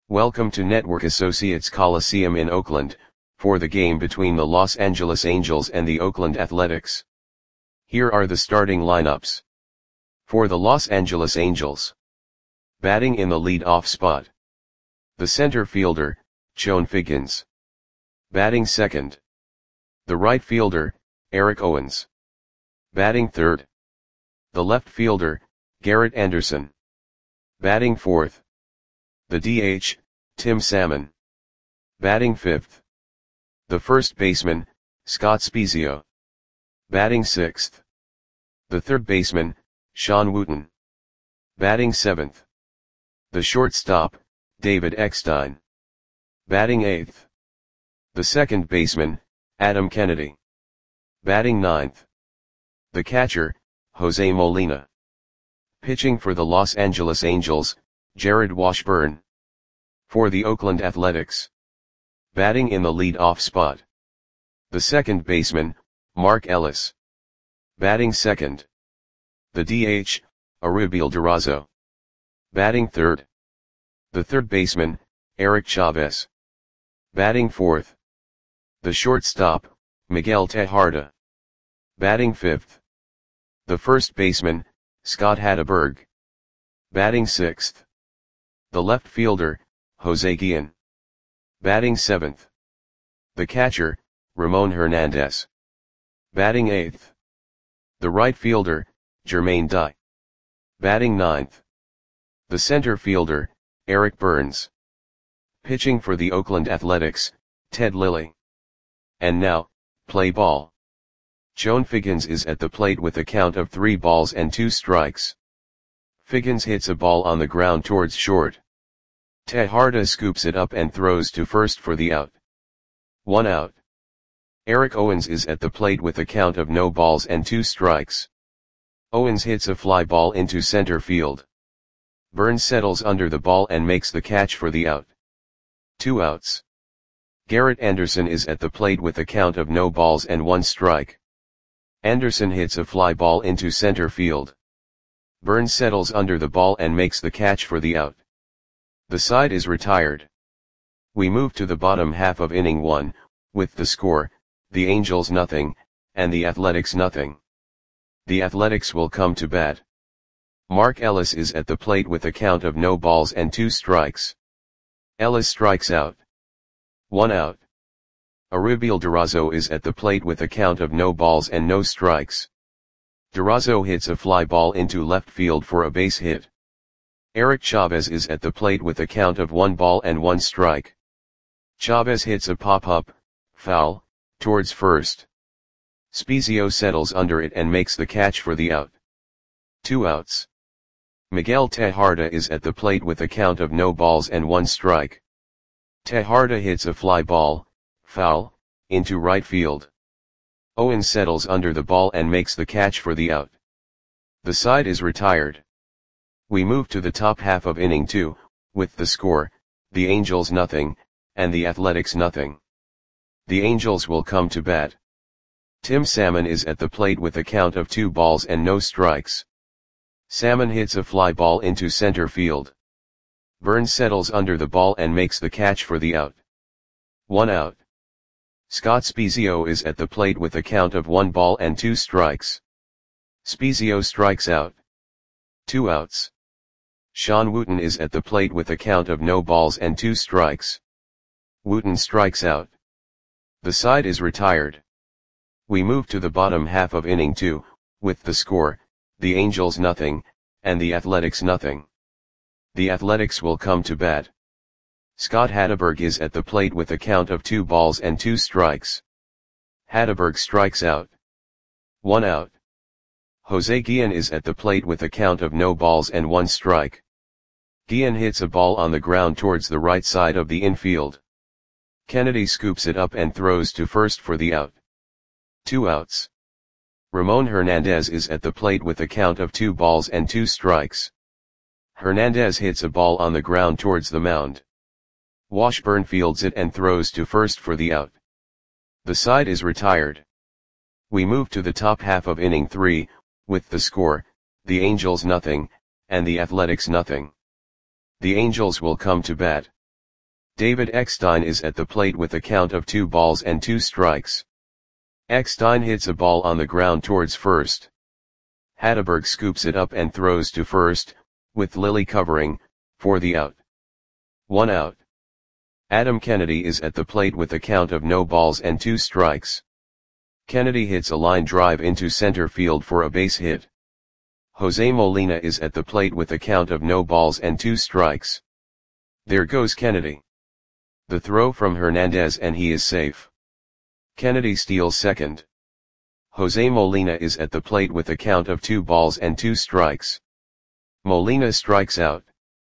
Welcome to Network Associates Coliseum in Oakland, for the game between the Los Angeles Angels and the Oakland Athletics. Here are the starting lineups. For the Los Angeles Angels. Batting in the lead-off spot. The center fielder, Chone Figgins. Batting second. The right fielder, Eric Owens. Batting third. The left fielder, Garrett Anderson. Batting fourth. The DH, Tim Salmon. Batting fifth. The first baseman, Scott Spiezio. Batting sixth. The third baseman, Sean Wooten. Batting seventh. The shortstop, David Eckstein. Batting eighth. The second baseman, Adam Kennedy. Batting ninth. The catcher, Jose Molina. Pitching for the Los Angeles Angels, Jared Washburn. For the Oakland Athletics. Batting in the lead-off spot. The second baseman, Mark Ellis. Batting second. The DH, Arubiel Durazo. Batting third. The third baseman, Eric Chavez. Batting fourth. The shortstop, Miguel Tejada. Batting fifth. The first baseman, Scott Hatteberg. Batting sixth. The left fielder, Jose Guillen. Batting seventh. The catcher, Ramon Hernandez. Batting eighth. The right fielder, Jermaine Dye. Batting ninth. The center fielder, Eric Burns. Pitching for the Oakland Athletics, Ted Lilly. And now, play ball. Chone Figgins is at the plate with a count of 3 balls and 2 strikes. Figgins hits a ball on the ground towards short. Tejada scoops it up and throws to first for the out. 1 out. Eric Owens is at the plate with a count of no balls and 2 strikes. Owens hits a fly ball into center field. Burns settles under the ball and makes the catch for the out. 2 outs. Garrett Anderson is at the plate with a count of no balls and 1 strike. Anderson hits a fly ball into center field. Burns settles under the ball and makes the catch for the out. The side is retired. We move to the bottom half of inning 1, with the score, the Angels nothing, and the Athletics nothing. The Athletics will come to bat. Mark Ellis is at the plate with a count of no balls and 2 strikes. Ellis strikes out. 1 out. Arubiel Durazo is at the plate with a count of no balls and no strikes. Durazo hits a fly ball into left field for a base hit. Eric Chavez is at the plate with a count of 1 ball and 1 strike. Chavez hits a pop-up, foul, towards first. Spiezio settles under it and makes the catch for the out. 2 outs. Miguel Tejada is at the plate with a count of no balls and 1 strike. Tejada hits a fly ball, foul, into right field. Owens settles under the ball and makes the catch for the out. The side is retired. We move to the top half of inning 2, with the score, the Angels nothing, and the Athletics nothing. The Angels will come to bat. Tim Salmon is at the plate with a count of 2 balls and no strikes. Salmon hits a fly ball into center field. Burns settles under the ball and makes the catch for the out. 1 out. Scott Spiezio is at the plate with a count of 1 ball and 2 strikes. Spiezio strikes out. 2 outs. Sean Wooten is at the plate with a count of no balls and 2 strikes. Wooten strikes out. The side is retired. We move to the bottom half of inning 2, with the score, the Angels nothing, and the Athletics nothing. The Athletics will come to bat. Scott Hatteberg is at the plate with a count of 2 balls and 2 strikes. Hatteberg strikes out. 1 out. Jose Guillen is at the plate with a count of no balls and 1 strike. Guillen hits a ball on the ground towards the right side of the infield. Kennedy scoops it up and throws to first for the out. 2 outs. Ramon Hernandez is at the plate with a count of 2 balls and 2 strikes. Hernandez hits a ball on the ground towards the mound. Washburn fields it and throws to first for the out. The side is retired. We move to the top half of inning 3, with the score, the Angels nothing, and the Athletics nothing. The Angels will come to bat. David Eckstein is at the plate with a count of 2 balls and 2 strikes. Eckstein hits a ball on the ground towards first. Hatteberg scoops it up and throws to first, with Lilly covering, for the out. 1 out. Adam Kennedy is at the plate with a count of no balls and 2 strikes. Kennedy hits a line drive into center field for a base hit. Jose Molina is at the plate with a count of no balls and 2 strikes. There goes Kennedy. The throw from Hernandez and he is safe. Kennedy steals second. Jose Molina is at the plate with a count of 2 balls and 2 strikes. Molina strikes out.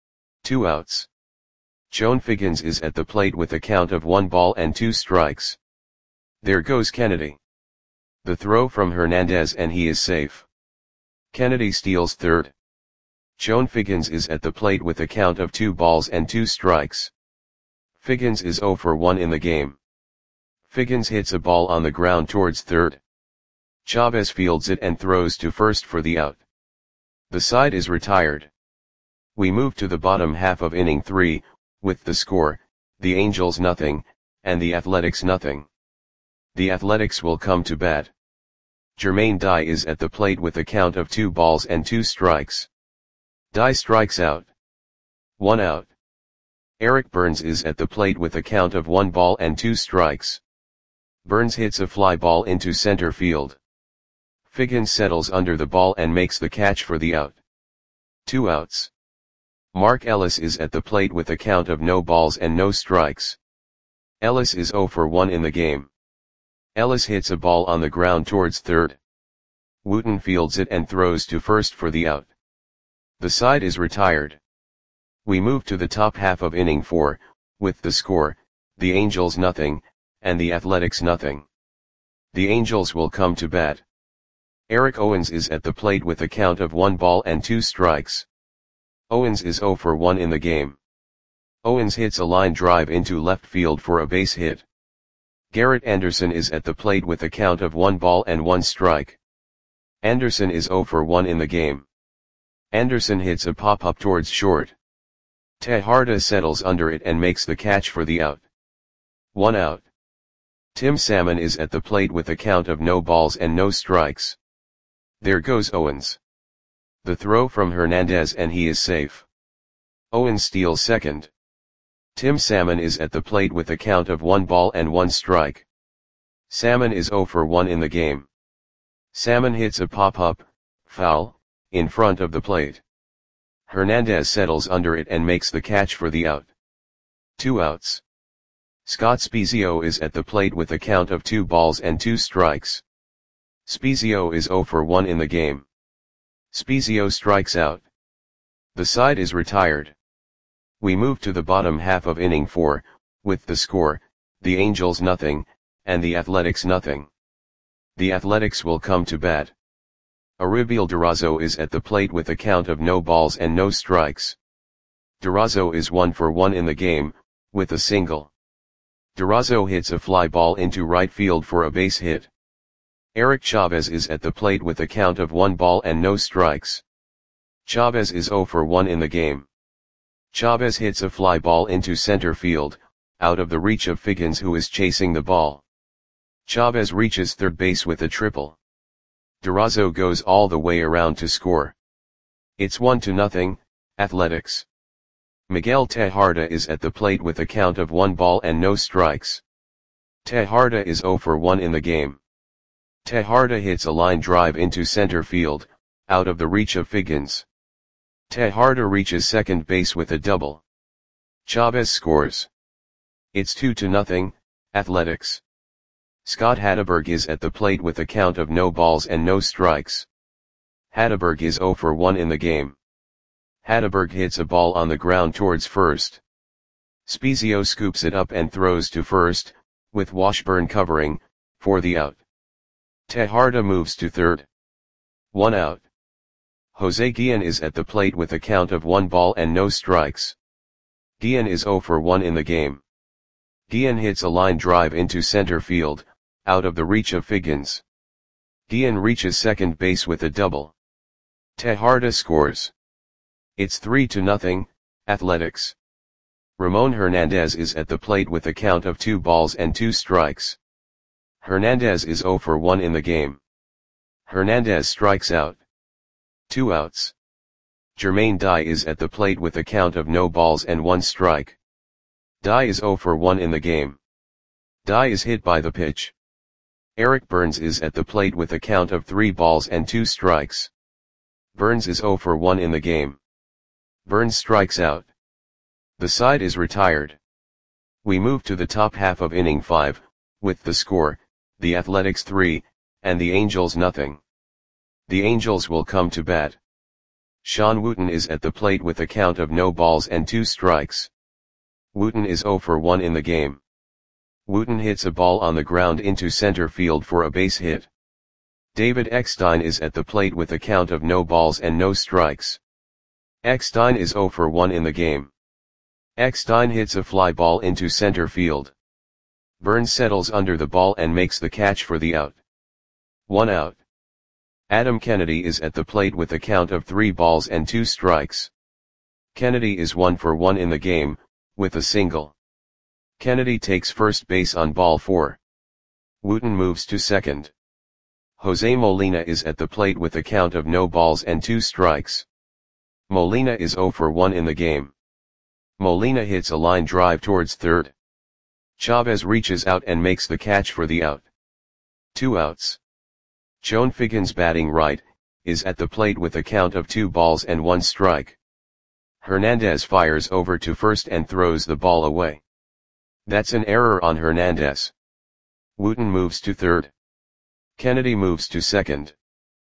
2 outs. Joan Figgins is at the plate with a count of 1 ball and 2 strikes. There goes Kennedy. The throw from Hernandez and he is safe. Kennedy steals third. Joan Figgins is at the plate with a count of 2 balls and 2 strikes. Figgins is 0 for 1 in the game. Figgins hits a ball on the ground towards third. Chavez fields it and throws to first for the out. The side is retired. We move to the bottom half of inning 3, with the score, the Angels nothing, and the Athletics nothing. The Athletics will come to bat. Jermaine Dye is at the plate with a count of 2 balls and 2 strikes. Dye strikes out. 1 out. Eric Burns is at the plate with a count of 1 ball and 2 strikes. Burns hits a fly ball into center field. Figgins settles under the ball and makes the catch for the out. 2 outs. Mark Ellis is at the plate with a count of no balls and no strikes. Ellis is 0 for 1 in the game. Ellis hits a ball on the ground towards third. Wooten fields it and throws to first for the out. The side is retired. We move to the top half of inning 4, with the score, the Angels nothing, and the Athletics nothing. The Angels will come to bat. Eric Owens is at the plate with a count of 1 ball and 2 strikes. Owens is 0 for 1 in the game. Owens hits a line drive into left field for a base hit. Garrett Anderson is at the plate with a count of 1 ball and 1 strike. Anderson is 0 for 1 in the game. Anderson hits a pop-up towards short. Tejada settles under it and makes the catch for the out. 1 out. Tim Salmon is at the plate with a count of no balls and no strikes. There goes Owens. The throw from Hernandez and he is safe. Owens steals second. Tim Salmon is at the plate with a count of 1 ball and 1 strike. Salmon is 0 for 1 in the game. Salmon hits a pop-up, foul, in front of the plate. Hernandez settles under it and makes the catch for the out. 2 outs. Scott Spiezio is at the plate with a count of 2 balls and 2 strikes. Spiezio is 0 for 1 in the game. Spiezio strikes out. The side is retired. We move to the bottom half of inning 4, with the score, the Angels nothing, and the Athletics nothing. The Athletics will come to bat. Aribiel Durazo is at the plate with a count of no balls and no strikes. Durazo is 1 for 1 in the game, with a single. Durazo hits a fly ball into right field for a base hit. Eric Chavez is at the plate with a count of 1 ball and no strikes. Chavez is 0 for 1 in the game. Chavez hits a fly ball into center field, out of the reach of Figgins who is chasing the ball. Chavez reaches third base with a triple. Durazo goes all the way around to score. It's 1-0, Athletics. Miguel Tejada is at the plate with a count of 1 ball and no strikes. Tejada is 0 for 1 in the game. Tejada hits a line drive into center field, out of the reach of Figgins. Tejada reaches second base with a double. Chavez scores. It's 2-0, Athletics. Scott Hatteberg is at the plate with a count of no balls and no strikes. Hatteberg is 0 for 1 in the game. Hatteberg hits a ball on the ground towards first. Spiezio scoops it up and throws to first, with Washburn covering, for the out. Tejada moves to third. 1 out. Jose Guillen is at the plate with a count of 1 ball and no strikes. Guillen is 0 for 1 in the game. Guillen hits a line drive into center field, out of the reach of Figgins. Guillen reaches second base with a double. Tejada scores. It's 3-0, Athletics. Ramon Hernandez is at the plate with a count of 2 balls and 2 strikes. Hernandez is 0 for 1 in the game. Hernandez strikes out. 2 outs. Jermaine Dye is at the plate with a count of no balls and 1 strike. Dye is 0 for 1 in the game. Dye is hit by the pitch. Eric Burns is at the plate with a count of 3 balls and 2 strikes. Burns is 0 for 1 in the game. Burns strikes out. The side is retired. We move to the top half of inning 5, with the score, the Athletics 3, and the Angels nothing. The Angels will come to bat. Sean Wooten is at the plate with a count of no balls and 2 strikes. Wooten is 0 for 1 in the game. Wooten hits a ball on the ground into center field for a base hit. David Eckstein is at the plate with a count of no balls and no strikes. Eckstein is 0 for 1 in the game. Eckstein hits a fly ball into center field. Burns settles under the ball and makes the catch for the out. 1 out. Adam Kennedy is at the plate with a count of 3 balls and 2 strikes. Kennedy is 1 for 1 in the game, with a single. Kennedy takes first base on ball 4. Wooten moves to second. Jose Molina is at the plate with a count of no balls and 2 strikes. Molina is 0 for 1 in the game. Molina hits a line drive towards third. Chavez reaches out and makes the catch for the out. 2 outs. Chone Figgins, batting right, is at the plate with a count of 2 balls and 1 strike. Hernandez fires over to first and throws the ball away. That's an error on Hernandez. Wooten moves to third. Kennedy moves to second.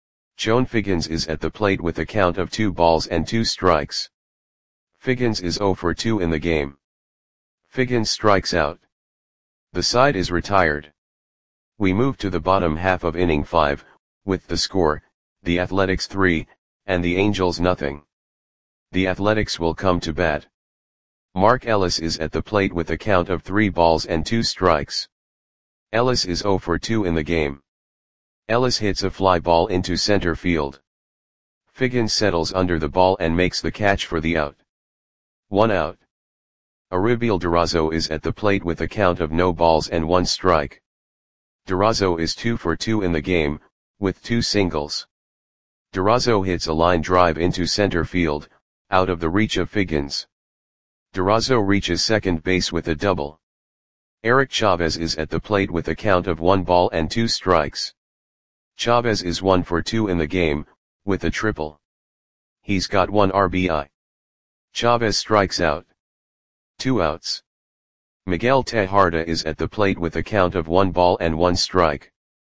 Chone Figgins is at the plate with a count of 2 balls and 2 strikes. Figgins is 0 for 2 in the game. Figgins strikes out. The side is retired. We move to the bottom half of inning 5, with the score, the Athletics 3, and the Angels nothing. The Athletics will come to bat. Mark Ellis is at the plate with a count of 3 balls and 2 strikes. Ellis is 0 for 2 in the game. Ellis hits a fly ball into center field. Figgins settles under the ball and makes the catch for the out. 1 out. Aribiel Durazo is at the plate with a count of no balls and 1 strike. Durazo is 2 for 2 in the game, with 2 singles. Durazo hits a line drive into center field, out of the reach of Figgins. Durazo reaches second base with a double. Eric Chavez is at the plate with a count of 1 ball and 2 strikes. Chavez is 1 for 2 in the game, with a triple. He's got 1 RBI. Chavez strikes out. 2 outs. Miguel Tejada is at the plate with a count of 1 ball and 1 strike.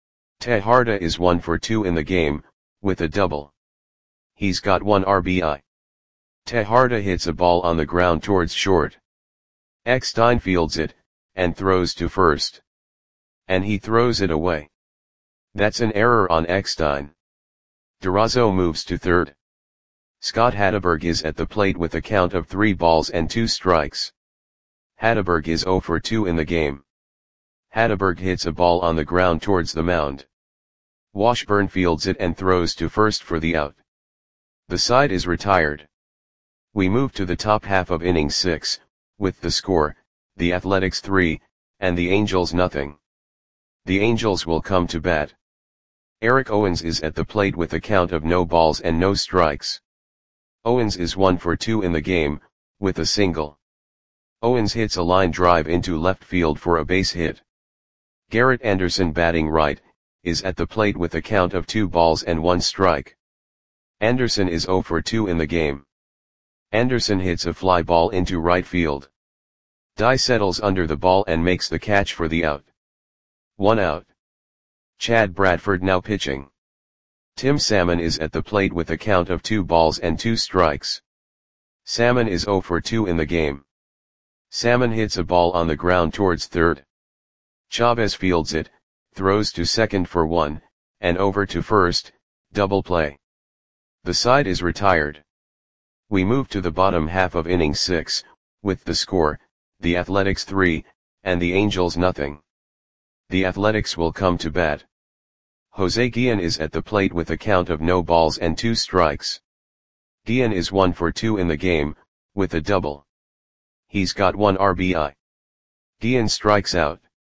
Tejada is 1 for 2 in the game, with a double. He's got 1 RBI. Tejada hits a ball on the ground towards short. Eckstein fields it, and throws to first. And he throws it away. That's an error on Eckstein. Durazo moves to third. Scott Hatteberg is at the plate with a count of 3 balls and 2 strikes. Hatteberg is 0 for 2 in the game. Hatteberg hits a ball on the ground towards the mound. Washburn fields it and throws to first for the out. The side is retired. We move to the top half of inning 6, with the score, the Athletics 3, and the Angels nothing. The Angels will come to bat. Eric Owens is at the plate with a count of no balls and no strikes. Owens is 1 for 2 in the game, with a single. Owens hits a line drive into left field for a base hit. Garrett Anderson, batting right, is at the plate with a count of 2 balls and 1 strike. Anderson is 0 for 2 in the game. Anderson hits a fly ball into right field. Dye settles under the ball and makes the catch for the out. 1 out. Chad Bradford now pitching. Tim Salmon is at the plate with a count of 2 balls and 2 strikes. Salmon is 0 for 2 in the game. Salmon hits a ball on the ground towards third. Chavez fields it, throws to second for 1, and over to first, double play. The side is retired. We move to the bottom half of inning 6, with the score, the Athletics 3, and the Angels nothing. The Athletics will come to bat. Jose Guillen is at the plate with a count of no balls and 2 strikes. Guillen is 1 for 2 in the game, with a double. He's got 1 RBI. Guillen strikes out.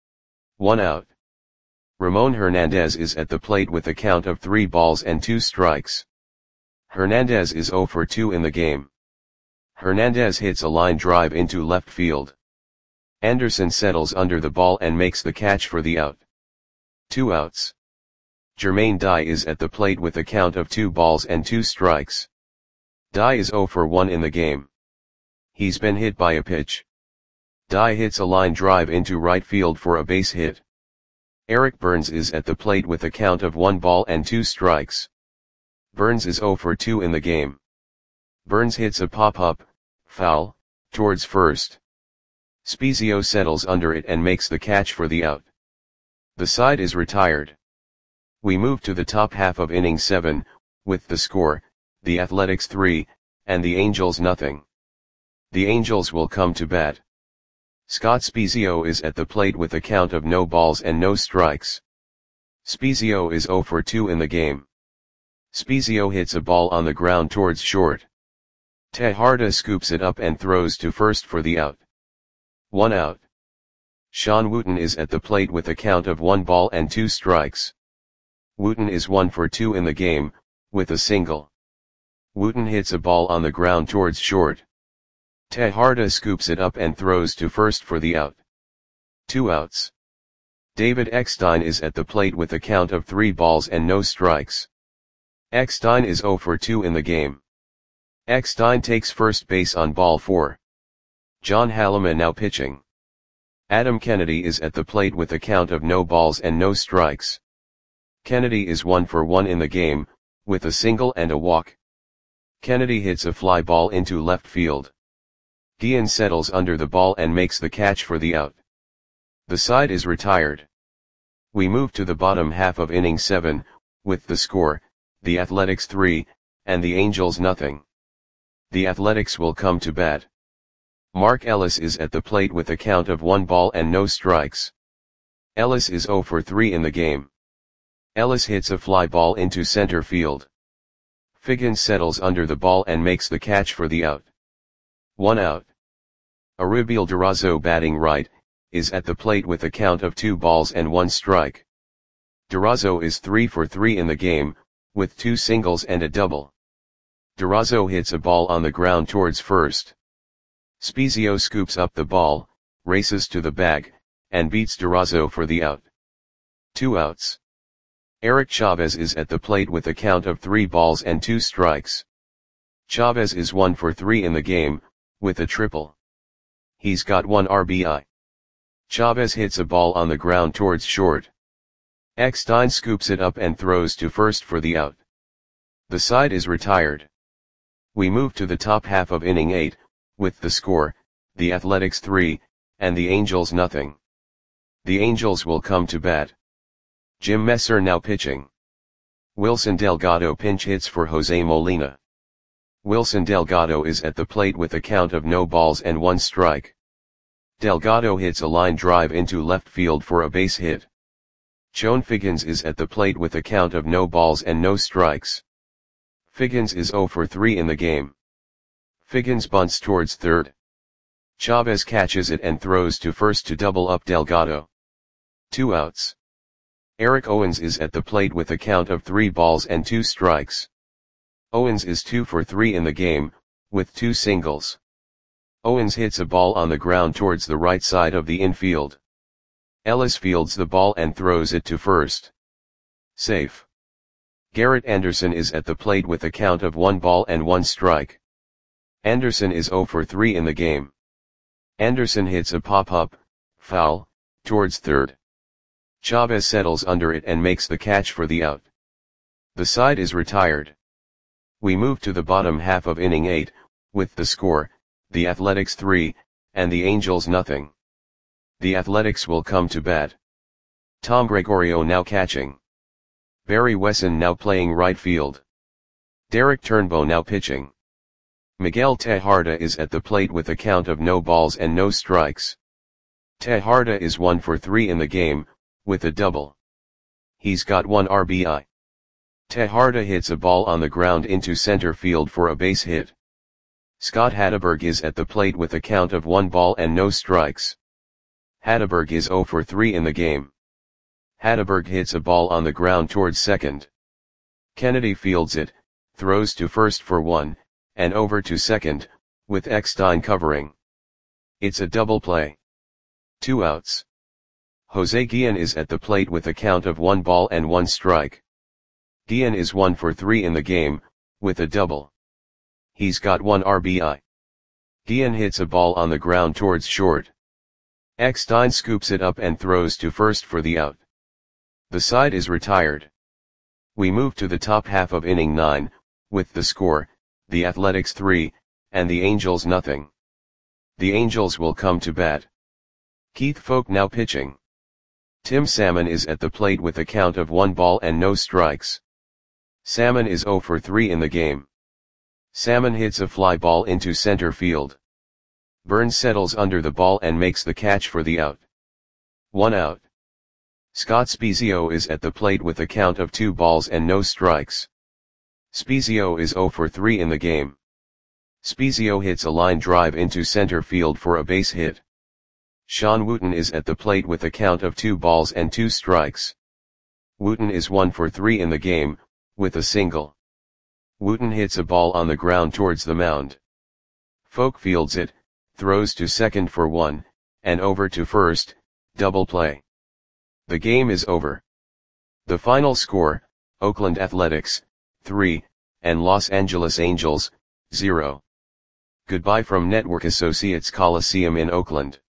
1 out. Ramon Hernandez is at the plate with a count of 3 balls and 2 strikes. Hernandez is 0 for 2 in the game. Hernandez hits a line drive into left field. Anderson settles under the ball and makes the catch for the out. 2 outs. Jermaine Dye is at the plate with a count of 2 balls and 2 strikes. Dye is 0 for 1 in the game. He's been hit by a pitch. Dye hits a line drive into right field for a base hit. Eric Burns is at the plate with a count of 1 ball and 2 strikes. Burns is 0 for 2 in the game. Burns hits a pop-up, foul, towards first. Spezio settles under it and makes the catch for the out. The side is retired. We move to the top half of inning 7, with the score, the Athletics 3, and the Angels nothing. The Angels will come to bat. Scott Spezio is at the plate with a count of no balls and no strikes. Spezio is 0 for 2 in the game. Spezio hits a ball on the ground towards short. Tejada scoops it up and throws to first for the out. 1 out. Sean Wooten is at the plate with a count of 1 ball and 2 strikes. Wooten is 1 for 2 in the game, with a single. Wooten hits a ball on the ground towards short. Tejada scoops it up and throws to first for the out. 2 outs. David Eckstein is at the plate with a count of 3 balls and no strikes. Eckstein is 0 for 2 in the game. Eckstein takes first base on ball 4. John Halleman now pitching. Adam Kennedy is at the plate with a count of no balls and no strikes. Kennedy is 1 for 1 in the game, with a single and a walk. Kennedy hits a fly ball into left field. Guillen settles under the ball and makes the catch for the out. The side is retired. We move to the bottom half of inning 7, with the score, the Athletics 3, and the Angels nothing. The Athletics will come to bat. Mark Ellis is at the plate with a count of 1 ball and no strikes. Ellis is 0 for 3 in the game. Ellis hits a fly ball into center field. Figgins settles under the ball and makes the catch for the out. 1 out. Aribiel Durazo batting right, is at the plate with a count of 2 balls and 1 strike. Durazo is 3 for 3 in the game, with 2 singles and a double. Durazo hits a ball on the ground towards first. Spezio scoops up the ball, races to the bag, and beats Durazo for the out. 2 outs. Eric Chavez is at the plate with a count of 3 balls and 2 strikes. Chavez is 1 for 3 in the game, with a triple. He's got 1 RBI. Chavez hits a ball on the ground towards short. Eckstein scoops it up and throws to first for the out. The side is retired. We move to the top half of inning 8, with the score, the Athletics 3, and the Angels nothing. The Angels will come to bat. Jim Messer now pitching. Wilson Delgado pinch hits for Jose Molina. Wilson Delgado is at the plate with a count of no balls and 1 strike. Delgado hits a line drive into left field for a base hit. Chone Figgins is at the plate with a count of no balls and no strikes. Figgins is 0 for 3 in the game. Figgins bunts towards third. Chavez catches it and throws to first to double up Delgado. 2 outs. Eric Owens is at the plate with a count of 3 balls and 2 strikes. Owens is 2 for 3 in the game, with 2 singles. Owens hits a ball on the ground towards the right side of the infield. Ellis fields the ball and throws it to first. Safe. Garrett Anderson is at the plate with a count of 1 ball and 1 strike. Anderson is 0 for 3 in the game. Anderson hits a pop-up, foul, towards third. Chavez settles under it and makes the catch for the out. The side is retired. We move to the bottom half of inning 8, with the score, the Athletics 3, and the Angels nothing. The Athletics will come to bat. Tom Gregorio now catching. Barry Wesson now playing right field. Derek Turnbow now pitching. Miguel Tejada is at the plate with a count of no balls and no strikes. Tejada is 1 for 3 in the game, with a double. He's got 1 RBI. Tejada hits a ball on the ground into center field for a base hit. Scott Hatteberg is at the plate with a count of 1 ball and no strikes. Hatteberg is 0 for 3 in the game. Hatteberg hits a ball on the ground towards second. Kennedy fields it, throws to first for 1, and over to second, with Eckstein covering. It's a double play. 2 outs. Jose Guillen is at the plate with a count of 1 ball and 1 strike. Guillen is 1 for 3 in the game, with a double. He's got 1 RBI. Guillen hits a ball on the ground towards short. Eckstein scoops it up and throws to first for the out. The side is retired. We move to the top half of inning 9, with the score, the Athletics 3, and the Angels nothing. The Angels will come to bat. Keith Foulke now pitching. Tim Salmon is at the plate with a count of 1 ball and no strikes. Salmon is 0 for 3 in the game. Salmon hits a fly ball into center field. Burns settles under the ball and makes the catch for the out. 1 out. Scott Spiezio is at the plate with a count of 2 balls and no strikes. Spiezio is 0 for 3 in the game. Spiezio hits a line drive into center field for a base hit. Sean Wooten is at the plate with a count of 2 balls and 2 strikes. Wooten is 1 for 3 in the game, with a single. Wooten hits a ball on the ground towards the mound. Foulke fields it, throws to second for 1, and over to first, double play. The game is over. The final score, Oakland Athletics, 3, and Los Angeles Angels, 0. Goodbye from Network Associates Coliseum in Oakland.